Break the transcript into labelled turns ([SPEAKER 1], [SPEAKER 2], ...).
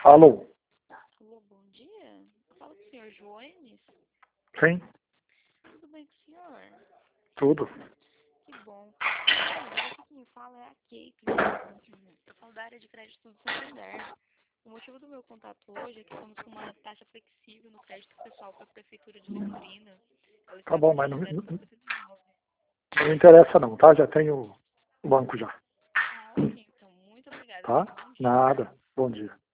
[SPEAKER 1] Alô?
[SPEAKER 2] Alô, bom dia. Fala com o senhor Joanes.
[SPEAKER 1] Sim,
[SPEAKER 2] Tudo bem com o senhor?
[SPEAKER 1] tudo.
[SPEAKER 2] Que bom. Aqui quem fala é a Kate. Eu falo da área de crédito do Santander. O motivo do meu contato hoje é que estamos com uma taxa flexível no crédito pessoal para a Prefeitura de Londrina. Ela
[SPEAKER 1] Tá
[SPEAKER 2] está
[SPEAKER 1] bom,
[SPEAKER 2] com
[SPEAKER 1] mas
[SPEAKER 2] juros 0,99.
[SPEAKER 1] não me interessa não, tá? Já tenho o banco já,
[SPEAKER 2] Ah, ok, então. Muito obrigada.
[SPEAKER 1] tá?
[SPEAKER 2] Tenha um bom dia.
[SPEAKER 1] Nada. Bom dia.